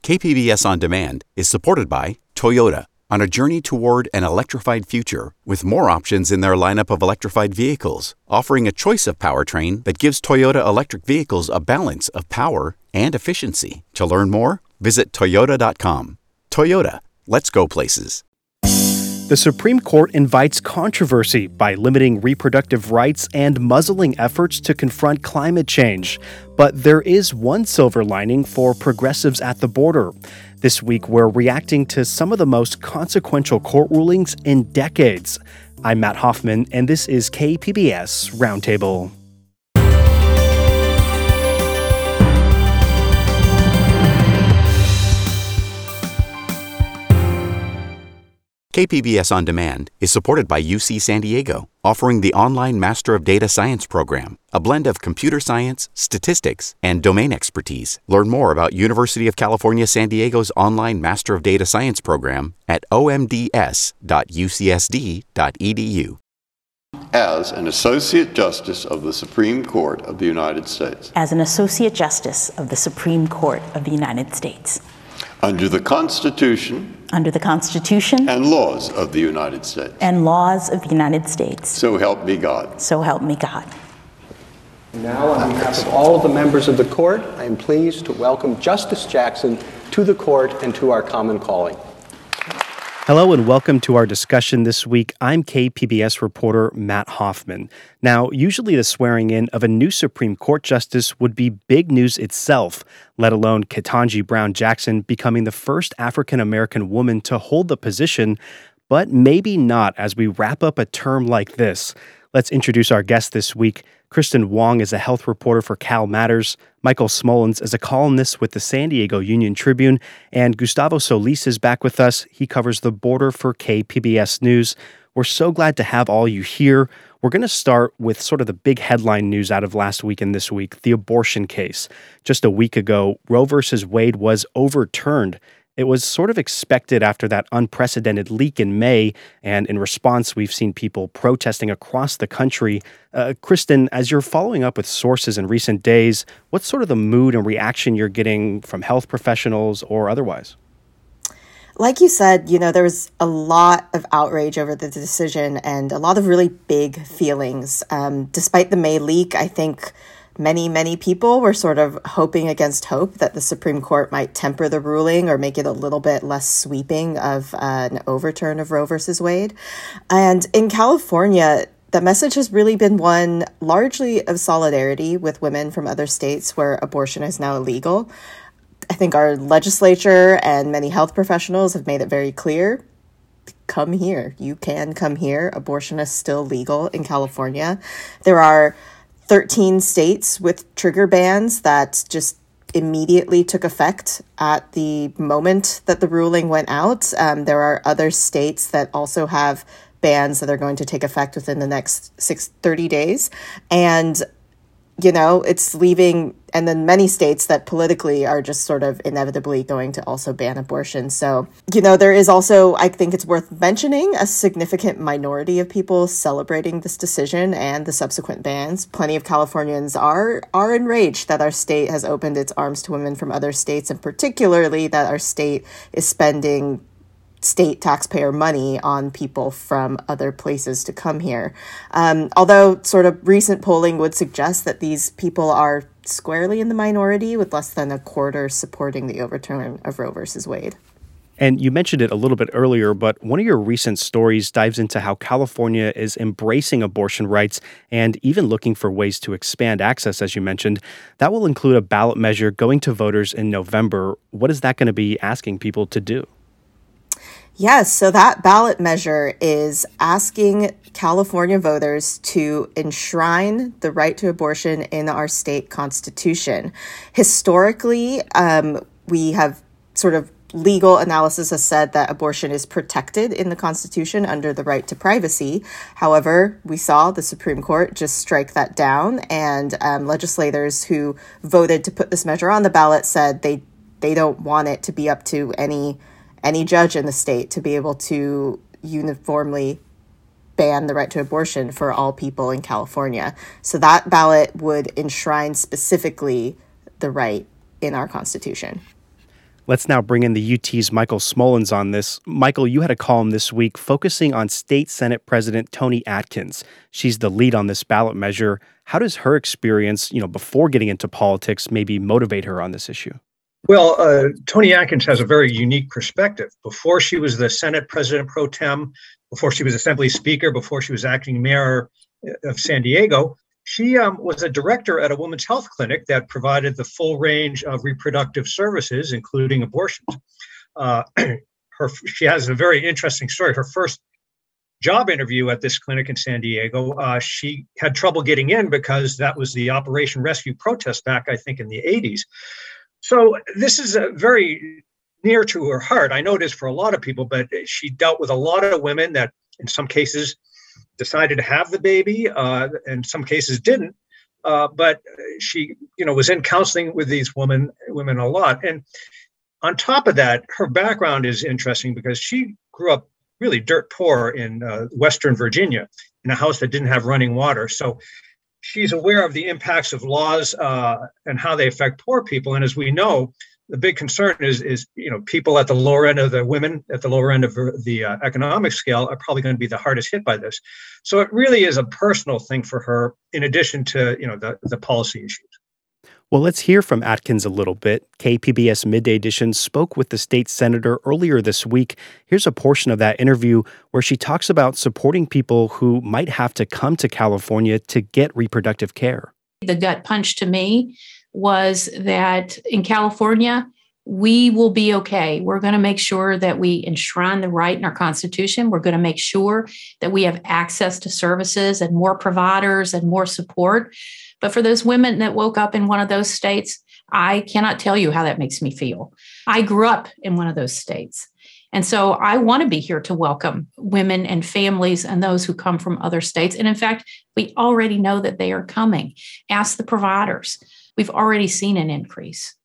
KPBS On Demand is supported by Toyota, on a journey toward an electrified future with more options in their lineup of electrified vehicles, offering a choice of powertrain that gives Toyota electric vehicles a balance of power and efficiency. To learn more, visit Toyota.com. Toyota, let's go places. The Supreme Court invites controversy by limiting reproductive rights and muzzling efforts to confront climate change. But there is one silver lining for progressives at the border. This week, we're reacting to some of the most consequential court rulings in decades. I'm Matt Hoffman, and this is KPBS Roundtable. KPBS On Demand is supported by UC San Diego, offering the online Master of Data Science program, a blend of computer science, statistics, and domain expertise. Learn more about University of California San Diego's online Master of Data Science program at omds.ucsd.edu. As an Associate Justice of the Supreme Court of the United States. As an Associate Justice of the Supreme Court of the United States. Under the Constitution. Under the Constitution. And laws of the United States. And laws of the United States. So help me God. So help me God. Now, on behalf of all of the members of the court, I am pleased to welcome Justice Jackson to the court and to our common calling. Hello and welcome to our discussion this week. I'm KPBS reporter Matt Hoffman. Now, usually the swearing in of a new Supreme Court justice would be big news itself, let alone Ketanji Brown Jackson becoming the first African-American woman to hold the position, but maybe not as we wrap up a term like this. Let's introduce our guest this week. Kristen Wong is a health reporter for Cal Matters. Michael Smolens is a columnist with the San Diego Union Tribune. And Gustavo Solis is back with us. He covers the border for KPBS News. We're so glad to have all you here. We're going to start with sort of the big headline news out of last week and this week, the abortion case. Just a week ago, Roe v. Wade was overturned. It was sort of expected after that unprecedented leak in May, and in response, we've seen people protesting across the country. Kristen, as you're following up with sources in recent days, what's sort of the mood and reaction you're getting from health professionals or otherwise? Like you said, there was a lot of outrage over the decision and a lot of really big feelings. Despite the May leak, I think many people were sort of hoping against hope that the Supreme Court might temper the ruling or make it a little bit less sweeping of an overturn of Roe versus Wade. And in California, the message has really been one largely of solidarity with women from other states where abortion is now illegal. I think our legislature and many health professionals have made it very clear. Come here. You can come here. Abortion is still legal in California. There are 13 states with trigger bans that just immediately took effect at the moment that the ruling went out. There are other states that also have bans that are going to take effect within the next 30 days. And it's leaving, and then many states that politically are just sort of inevitably going to also ban abortion. So, there is also, I think it's worth mentioning, a significant minority of people celebrating this decision and the subsequent bans. Plenty of Californians are enraged that our state has opened its arms to women from other states, and particularly that our state is spending state taxpayer money on people from other places to come here. Although sort of recent polling would suggest that these people are squarely in the minority, with less than a quarter supporting the overturn of Roe versus Wade. And you mentioned it a little bit earlier, but one of your recent stories dives into how California is embracing abortion rights and even looking for ways to expand access, as you mentioned. That will include a ballot measure going to voters in November. What is that going to be asking people to do? Yes, so that ballot measure is asking California voters to enshrine the right to abortion in our state constitution. Historically, we have sort of legal analysis has said that abortion is protected in the Constitution under the right to privacy. However, we saw the Supreme Court just strike that down, and legislators who voted to put this measure on the ballot said they don't want it to be up to any judge in the state to be able to uniformly ban the right to abortion for all people in California. So that ballot would enshrine specifically the right in our Constitution. Let's now bring in the UT's Michael Smolens on this. Michael, you had a column this week focusing on State Senate President Toni Atkins. She's the lead on this ballot measure. How does her experience, before getting into politics, maybe motivate her on this issue? Well, Toni Atkins has a very unique perspective. Before she was the Senate President pro tem, before she was Assembly Speaker, before she was acting mayor of San Diego, she was a director at a women's health clinic that provided the full range of reproductive services, including abortions. She has a very interesting story. Her first job interview at this clinic in San Diego, she had trouble getting in because that was the Operation Rescue protest back, I think, in the 80s. So this is very near to her heart. I know it is for a lot of people, but she dealt with a lot of women that in some cases decided to have the baby, in some cases didn't. But she, was in counseling with these women a lot. And on top of that, her background is interesting because she grew up really dirt poor in Western Virginia in a house that didn't have running water. So she's aware of the impacts of laws and how they affect poor people. And as we know, the big concern is people at the lower end of the women at the lower end of the economic scale are probably going to be the hardest hit by this. So it really is a personal thing for her, in addition to the policy issues. Well, let's hear from Atkins a little bit. KPBS Midday Edition spoke with the state senator earlier this week. Here's a portion of that interview where she talks about supporting people who might have to come to California to get reproductive care. The gut punch to me was that in California, we will be okay. We're going to make sure that we enshrine the right in our Constitution. We're going to make sure that we have access to services and more providers and more support. But for those women that woke up in one of those states, I cannot tell you how that makes me feel. I grew up in one of those states. And so I want to be here to welcome women and families and those who come from other states. And in fact, we already know that they are coming. Ask the providers. We've already seen an increase.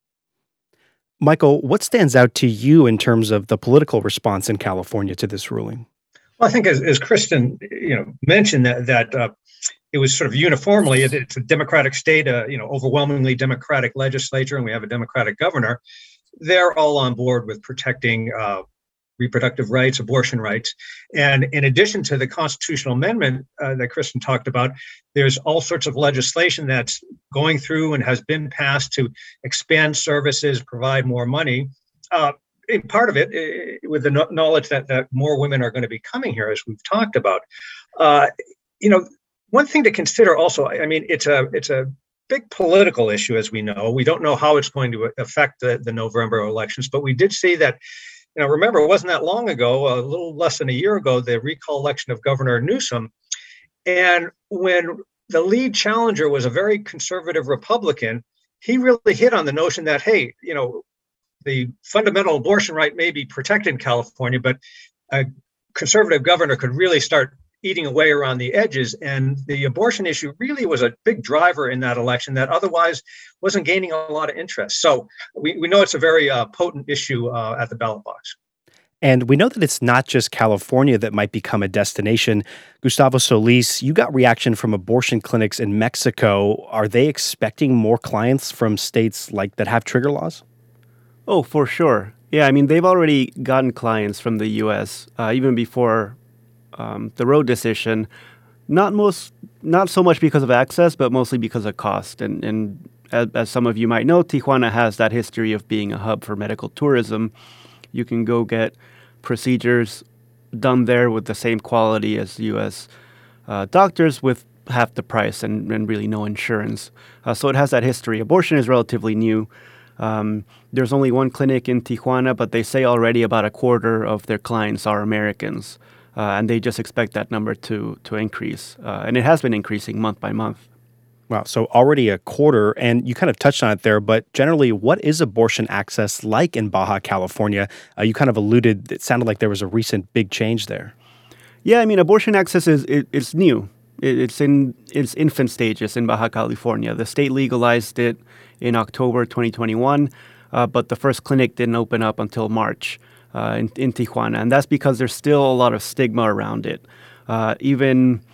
Michael, what stands out to you in terms of the political response in California to this ruling? Well, I think as Kristen, mentioned that it was sort of uniformly, it's a Democratic state, overwhelmingly Democratic legislature, and we have a Democratic governor. They're all on board with protecting reproductive rights, abortion rights. And in addition to the constitutional amendment that Kristen talked about, there's all sorts of legislation that's going through and has been passed to expand services, provide more money. In part of it, with the knowledge that more women are going to be coming here, as we've talked about. One thing to consider also, it's a big political issue, as we know. We don't know how it's going to affect the November elections, but we did see that. Remember, it wasn't that long ago, a little less than a year ago, the recall election of Governor Newsom. And when the lead challenger was a very conservative Republican, he really hit on the notion that, hey, the fundamental abortion right may be protected in California, but a conservative governor could really start eating away around the edges. And the abortion issue really was a big driver in that election that otherwise wasn't gaining a lot of interest. So we know it's a very potent issue at the ballot box. And we know that it's not just California that might become a destination. Gustavo Solis, you got reaction from abortion clinics in Mexico. Are they expecting more clients from states like that have trigger laws? Oh, for sure. Yeah, they've already gotten clients from the U.S. Even before the Roe decision, not so much because of access, but mostly because of cost. And as some of you might know, Tijuana has that history of being a hub for medical tourism. You can go get procedures done there with the same quality as U.S. Doctors with half the price and really no insurance. So it has that history. Abortion is relatively new. There's only one clinic in Tijuana, but they say already about a quarter of their clients are Americans. And they just expect that number to increase. And it has been increasing month by month. Wow, so already a quarter, and you kind of touched on it there, but generally, what is abortion access like in Baja California? You kind of alluded, it sounded like there was a recent big change there. Yeah, abortion access is new. It's in its infant stages in Baja California. The state legalized it in October 2021, but the first clinic didn't open up until March. In Tijuana, and that's because there's still a lot of stigma around it. Even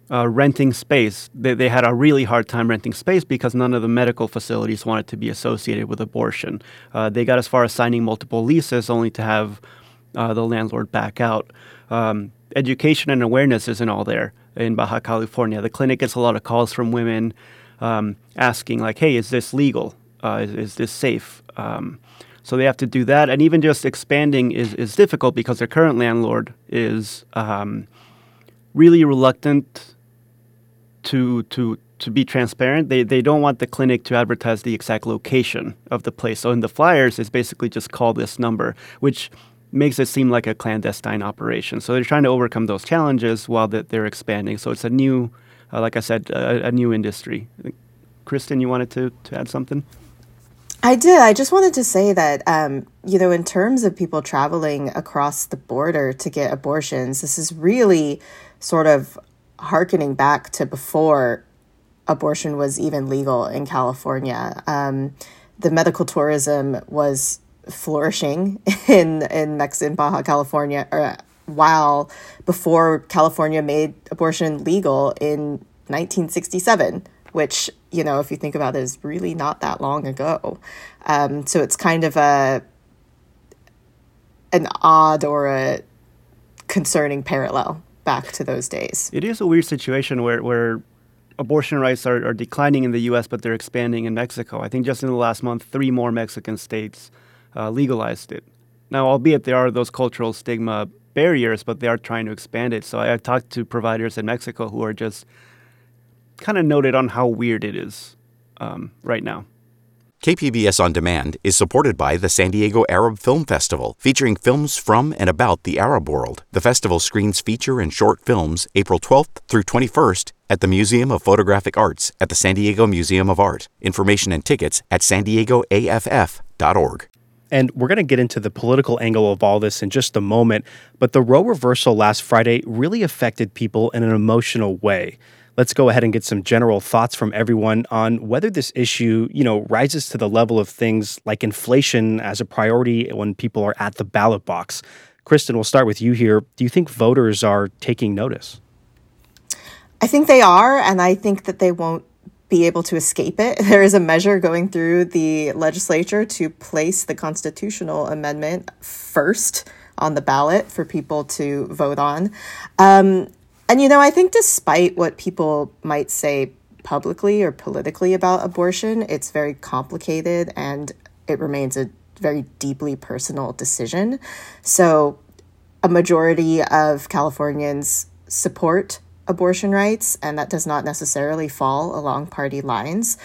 renting space. They had a really hard time renting space because none of the medical facilities wanted to be associated with abortion. They got as far as signing multiple leases only to have the landlord back out. Education and awareness isn't all there in Baja California. The clinic gets a lot of calls from women asking, like, hey, is this legal? Is this safe? So they have to do that. And even just expanding is difficult because their current landlord is really reluctant to be transparent. They don't want the clinic to advertise the exact location of the place. So in the flyers, it's basically just call this number, which makes it seem like a clandestine operation. So they're trying to overcome those challenges while they're expanding. So it's a new, like I said, a new industry. Kristen, you wanted to add something? I did. I just wanted to say that, in terms of people traveling across the border to get abortions, this is really sort of hearkening back to before abortion was even legal in California. The medical tourism was flourishing in Baja California, while before California made abortion legal in 1967, which, if you think about it, is really not that long ago. So it's kind of an odd or a concerning parallel back to those days. It is a weird situation where abortion rights are declining in the U.S., but they're expanding in Mexico. I think just in the last month, 3 more Mexican states legalized it. Now, albeit there are those cultural stigma barriers, but they are trying to expand it. So I talked to providers in Mexico who are just kind of noted on how weird it is right now. KPBS On Demand is supported by the San Diego Arab Film Festival, featuring films from and about the Arab world. The festival screens feature and short films April 12th through 21st at the Museum of Photographic Arts at the San Diego Museum of Art. Information and tickets at sandiegoaff.org. And we're going to get into the political angle of all this in just a moment, but the Roe reversal last Friday really affected people in an emotional way. Let's go ahead and get some general thoughts from everyone on whether this issue, rises to the level of things like inflation as a priority when people are at the ballot box. Kristen, we'll start with you here. Do you think voters are taking notice? I think they are, and I think that they won't be able to escape it. There is a measure going through the legislature to place the constitutional amendment first on the ballot for people to vote on. And, I think despite what people might say publicly or politically about abortion, it's very complicated and it remains a very deeply personal decision. So a majority of Californians support abortion rights, and that does not necessarily fall along party lines.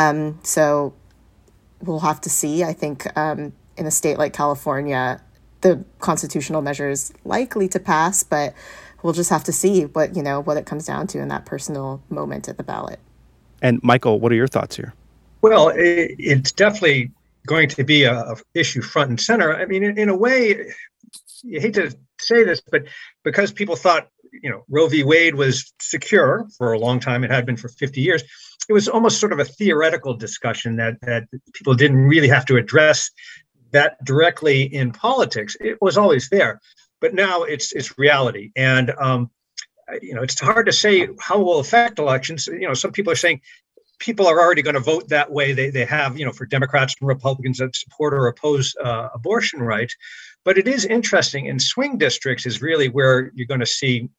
So we'll have to see. I think in a state like California, the constitutional measure is likely to pass, but we'll just have to see what it comes down to in that personal moment at the ballot. And Michael, what are your thoughts here? Well, it's definitely going to be a issue front and center. I mean, in a way, you hate to say this, but because people thought, Roe v. Wade was secure for a long time, it had been for 50 years, it was almost sort of a theoretical discussion that people didn't really have to address that directly in politics. It was always there, but now it's reality. And, it's hard to say how it will affect elections. Some people are saying people are already going to vote that way. They have, for Democrats and Republicans that support or oppose abortion rights. But it is interesting. In swing districts is really where you're going to see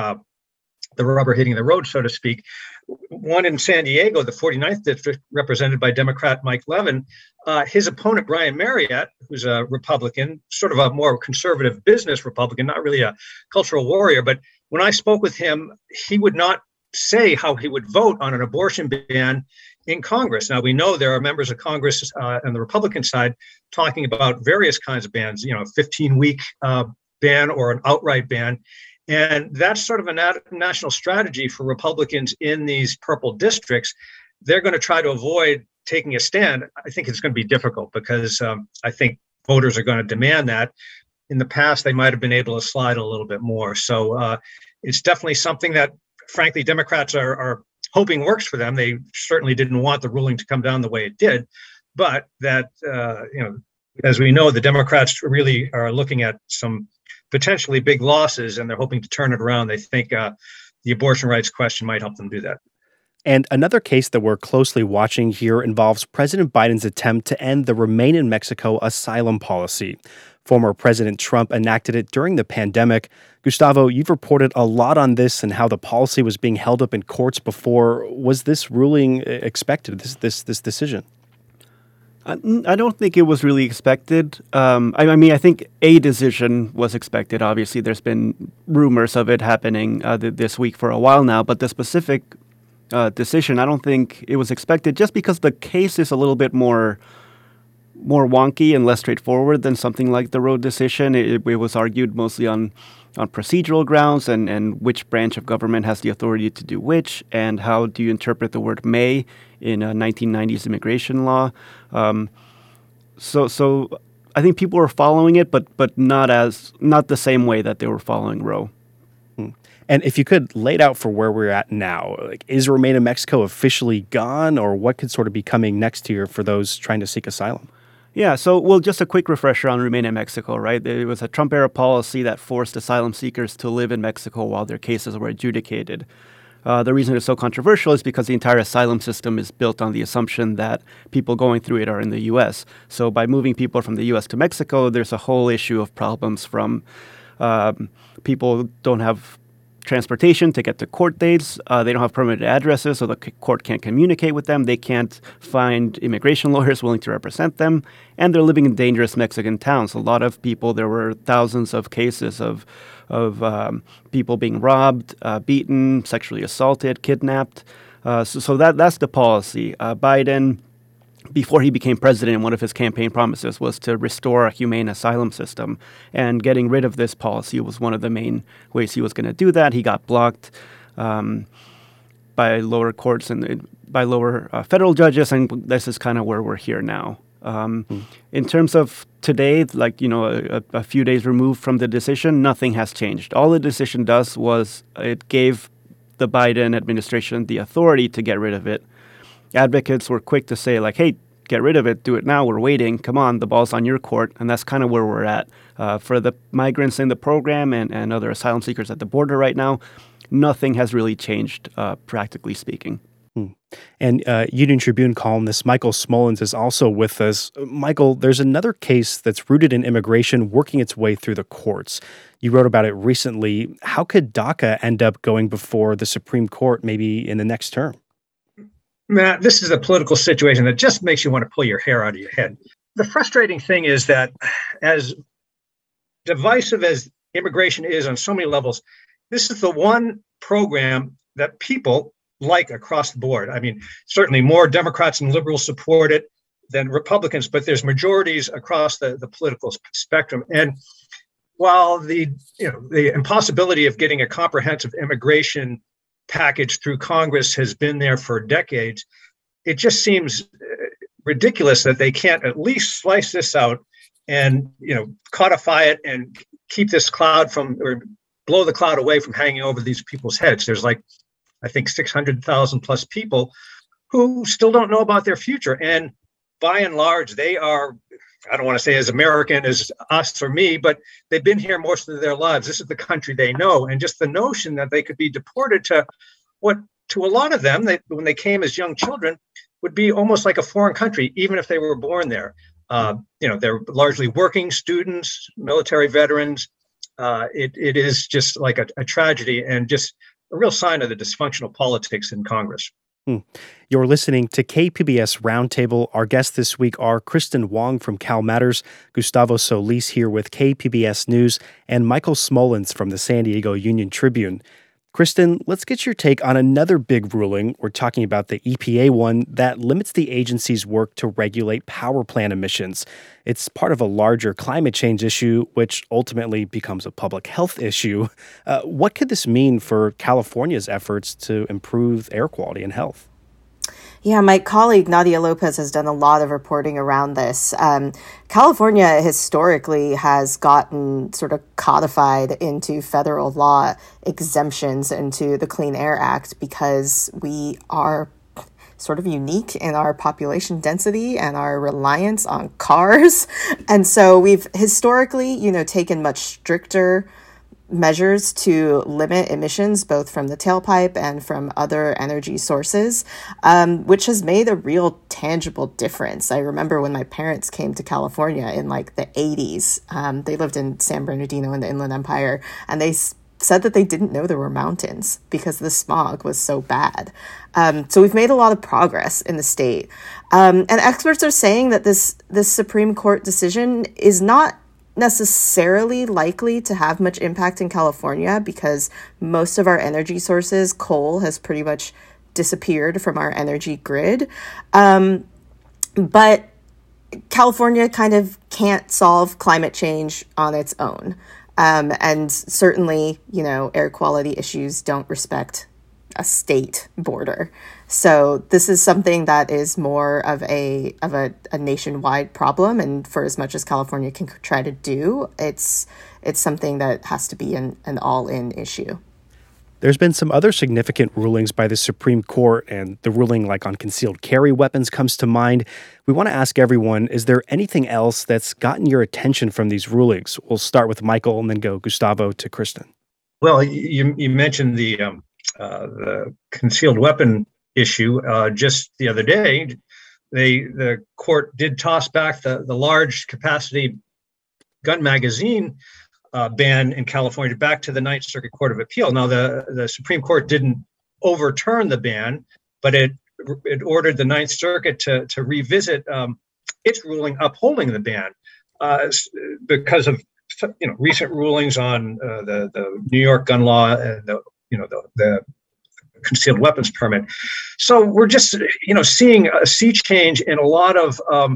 the rubber hitting the road, so to speak. One in San Diego, the 49th district, represented by Democrat Mike Levin, his opponent, Brian Marriott, who's a Republican, sort of a more conservative business Republican, not really a cultural warrior. But when I spoke with him, he would not say how he would vote on an abortion ban in Congress. Now, we know there are members of Congress on the Republican side talking about various kinds of bans, a 15-week ban or an outright ban. And that's sort of a national strategy for Republicans in these purple districts. They're going to try to avoid taking a stand. I think it's going to be difficult because I think voters are going to demand that. In the past, they might have been able to slide a little bit more. So it's definitely something that, frankly, Democrats are hoping works for them. They certainly didn't want the ruling to come down the way it did. But that, as we know, the Democrats really are looking at some potentially big losses, and they're hoping to turn it around. They think the abortion rights question might help them do that. And another case that we're closely watching here involves President Biden's attempt to end the Remain in Mexico asylum policy. Former President Trump enacted it during the pandemic. Gustavo, you've reported a lot on this and how the policy was being held up in courts before. Was this ruling expected, this decision? I don't think it was really expected. I think a decision was expected. Obviously, there's been rumors of it happening this week for a while now, but the specific decision, I don't think it was expected, just because the case is a little bit more wonky and less straightforward than something like the Roe decision. It was argued mostly on procedural grounds and which branch of government has the authority to do which, and how do you interpret the word may in a 1990s immigration law. So I think people were following it, but not the same way that they were following Roe. And if you could lay it out for where we're at now, like, is Remain in Mexico officially gone, or what could sort of be coming next year for those trying to seek asylum? Yeah, so, just a quick refresher on Remain in Mexico, right? It was a Trump-era policy that forced asylum seekers to live in Mexico while their cases were adjudicated. The reason it's so controversial is because the entire asylum system is built on the assumption that people going through it are in the U.S. So by moving people from the U.S. to Mexico, there's a whole issue of problems from people don't have transportation to get to court dates. They don't have permanent addresses, so the court can't communicate with them. They can't find immigration lawyers willing to represent them. And they're living in dangerous Mexican towns. A lot of people, there were thousands of cases of people being robbed, beaten, sexually assaulted, kidnapped. So that's the policy. Biden, before he became president, one of his campaign promises was to restore a humane asylum system. And getting rid of this policy was one of the main ways he was going to do that. He got blocked by lower courts and by lower federal judges, and this is kind of where we're here now. In terms of today, a few days removed from the decision, nothing has changed. All the decision does was it gave the Biden administration the authority to get rid of it. Advocates were quick to say, hey, get rid of it, do it now, we're waiting, come on, the ball's on your court, and that's kind of where we're at. For the migrants in the program and other asylum seekers at the border right now, nothing has really changed, practically speaking. And Union Tribune columnist Michael Smolens is also with us. Michael, there's another case that's rooted in immigration working its way through the courts. You wrote about it recently. How could DACA end up going before the Supreme Court maybe in the next term? Matt, this is a political situation that just makes you want to pull your hair out of your head. The frustrating thing is that as divisive as immigration is on so many levels, this is the one program that people like across the board. I mean, certainly more Democrats and liberals support it than Republicans, but there's majorities across the political spectrum. And while the impossibility of getting a comprehensive immigration package through Congress has been there for decades, it just seems ridiculous that they can't at least slice this out and codify it and keep this cloud or blow the cloud away from hanging over these people's heads. There's I think 600,000 plus people who still don't know about their future, and by and large they are, I don't want to say as American as us or me, but they've been here most of their lives. This is the country they know. And just the notion that they could be deported to what, to a lot of them, when they came as young children, would be almost like a foreign country, even if they were born there. They're largely working students, military veterans. It is just like a tragedy and just a real sign of the dysfunctional politics in Congress. You're listening to KPBS Roundtable. Our guests this week are Kristen Wong from Cal Matters, Gustavo Solis here with KPBS News, and Michael Smolens from the San Diego Union Tribune. Kristen, let's get your take on another big ruling. We're talking about the EPA one that limits the agency's work to regulate power plant emissions. It's part of a larger climate change issue, which ultimately becomes a public health issue. What could this mean for California's efforts to improve air quality and health? Yeah, my colleague Nadia Lopez has done a lot of reporting around this. California historically has gotten sort of codified into federal law exemptions into the Clean Air Act because we are sort of unique in our population density and our reliance on cars. And so we've historically, taken much stricter measures to limit emissions, both from the tailpipe and from other energy sources, which has made a real tangible difference. I remember when my parents came to California in like the 80s, they lived in San Bernardino in the Inland Empire, and they said that they didn't know there were mountains because the smog was so bad. So we've made a lot of progress in the state. And experts are saying that this Supreme Court decision is not necessarily likely to have much impact in California because most of our energy sources, coal, has pretty much disappeared from our energy grid. But California kind of can't solve climate change on its own. And certainly, air quality issues don't respect a state border. So this is something that is more of a nationwide problem. And for as much as California can try to do, it's something that has to be an all-in issue. There's been some other significant rulings by the Supreme Court, and the ruling like on concealed carry weapons comes to mind. We want to ask everyone, is there anything else that's gotten your attention from these rulings? We'll start with Michael and then go Gustavo to Kristen. Well, you mentioned the concealed weapon issue. Just the other day, the court did toss back the large capacity gun magazine ban in California back to the Ninth Circuit Court of Appeal. Now, the Supreme Court didn't overturn the ban, but it ordered the Ninth Circuit to revisit its ruling upholding the ban because of recent rulings on the New York gun law and the concealed weapons permit. So we're just seeing a sea change in a lot of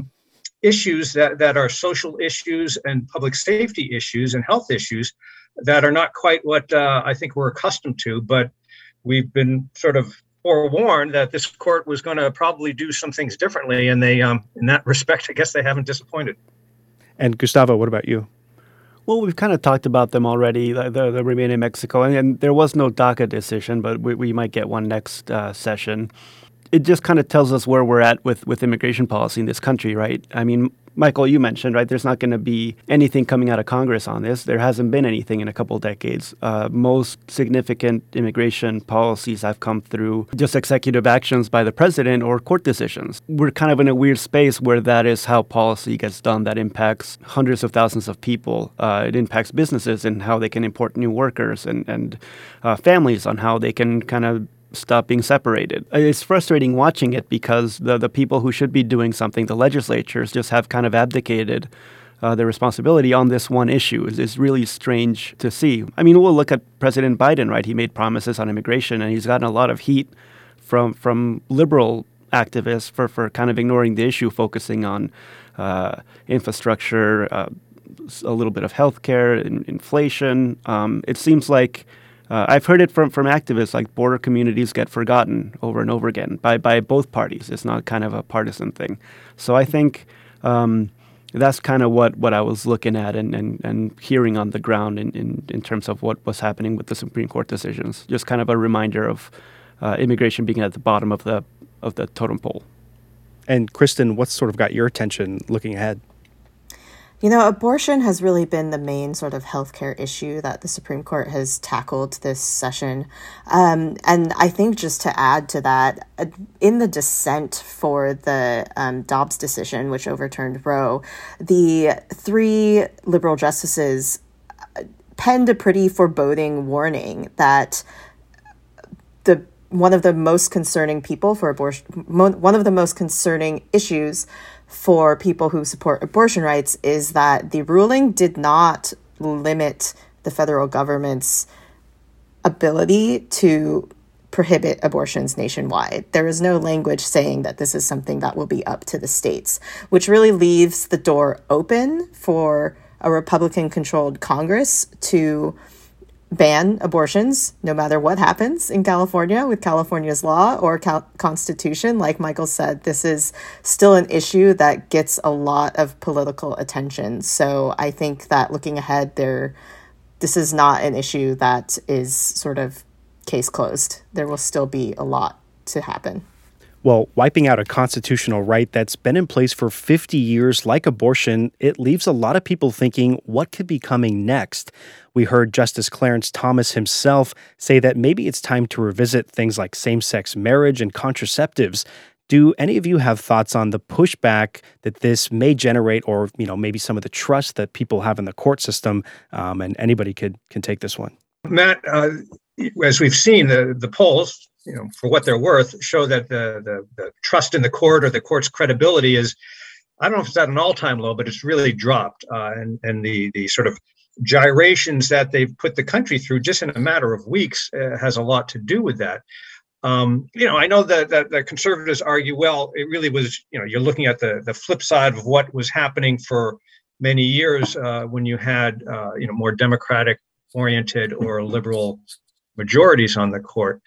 issues that are social issues and public safety issues and health issues that are not quite what I think we're accustomed to. But we've been sort of forewarned that this court was going to probably do some things differently, and they, in that respect, I guess they haven't disappointed. And Gustavo, what about you? Well, we've kind of talked about them already, the remain in Mexico, and there was no DACA decision, but we might get one next session. It just kind of tells us where we're at with immigration policy in this country, right? I mean, Michael, you mentioned, right, there's not going to be anything coming out of Congress on this. There hasn't been anything in a couple decades. Most significant immigration policies have come through just executive actions by the president or court decisions. We're kind of in a weird space where that is how policy gets done. That impacts hundreds of thousands of people. It impacts businesses and how they can import new workers and families on how they can kind of stop being separated. It's frustrating watching it because the people who should be doing something, the legislatures, just have kind of abdicated their responsibility on this one issue. It's really strange to see. I mean, we'll look at President Biden, right? He made promises on immigration, and he's gotten a lot of heat from liberal activists for kind of ignoring the issue, focusing on infrastructure, a little bit of healthcare, inflation. It seems like I've heard it from activists, like border communities get forgotten over and over again by both parties. It's not kind of a partisan thing. So I think that's kind of what I was looking at and hearing on the ground in terms of what was happening with the Supreme Court decisions. Just kind of a reminder of immigration being at the bottom of the totem pole. And Kristen, what's sort of got your attention looking ahead? Abortion has really been the main sort of healthcare issue that the Supreme Court has tackled this session. And I think just to add to that, in the dissent for the Dobbs decision, which overturned Roe, the 3 liberal justices penned a pretty foreboding warning that one of the most concerning people for abortion, one of the most concerning issues for people who support abortion rights is that the ruling did not limit the federal government's ability to prohibit abortions nationwide. There is no language saying that this is something that will be up to the states, which really leaves the door open for a Republican-controlled Congress to ban abortions, no matter what happens in California with California's law or constitution. Like Michael said, this is still an issue that gets a lot of political attention. So I think that looking ahead, this is not an issue that is sort of case closed. There will still be a lot to happen. Well, wiping out a constitutional right that's been in place for 50 years, like abortion, it leaves a lot of people thinking, what could be coming next? We heard Justice Clarence Thomas himself say that maybe it's time to revisit things like same-sex marriage and contraceptives. Do any of you have thoughts on the pushback that this may generate, or maybe some of the trust that people have in the court system? And anybody can take this one. Matt, as we've seen, the polls, for what they're worth, show that the trust in the court or the court's credibility is, I don't know if it's at an all-time low, but it's really dropped. And the sort of gyrations that they've put the country through just in a matter of weeks has a lot to do with that. I know that conservatives argue, well, it really was, you're looking at the flip side of what was happening for many years when you had, more Democratic-oriented or liberal majorities on the court.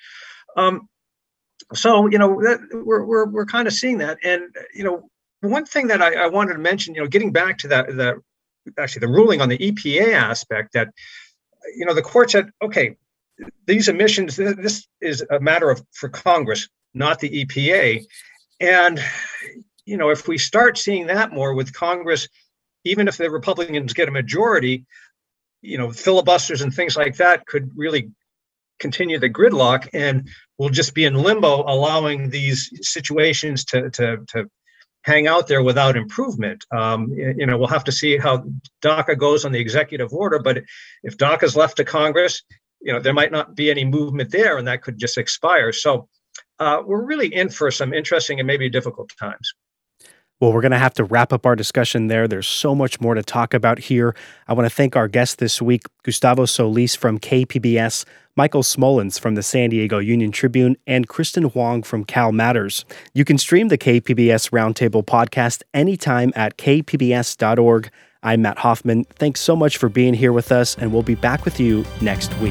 We're kind of seeing that. And, one thing that I wanted to mention, getting back to the ruling on the EPA aspect, that, the court said, okay, these emissions, this is a matter for Congress, not the EPA. And, if we start seeing that more with Congress, even if the Republicans get a majority, filibusters and things like that could really continue the gridlock, and we'll just be in limbo, allowing these situations to hang out there without improvement. We'll have to see how DACA goes on the executive order, but if DACA is left to Congress, there might not be any movement there, and that could just expire. So we're really in for some interesting and maybe difficult times. Well, we're going to have to wrap up our discussion there. There's so much more to talk about here. I want to thank our guests this week, Gustavo Solis from KPBS, Michael Smolens from the San Diego Union-Tribune, and Kristen Huang from Cal Matters. You can stream the KPBS Roundtable podcast anytime at kpbs.org. I'm Matt Hoffman. Thanks so much for being here with us, and we'll be back with you next week.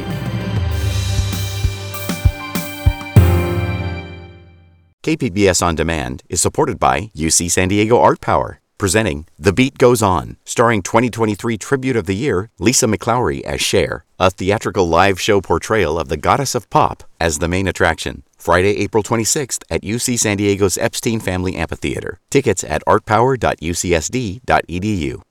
KPBS On Demand is supported by UC San Diego Art Power, presenting The Beat Goes On, starring 2023 Tribute of the Year, Lisa McLaury as Cher, a theatrical live show portrayal of the goddess of pop as the main attraction. Friday, April 26th at UC San Diego's Epstein Family Amphitheater. Tickets at artpower.ucsd.edu.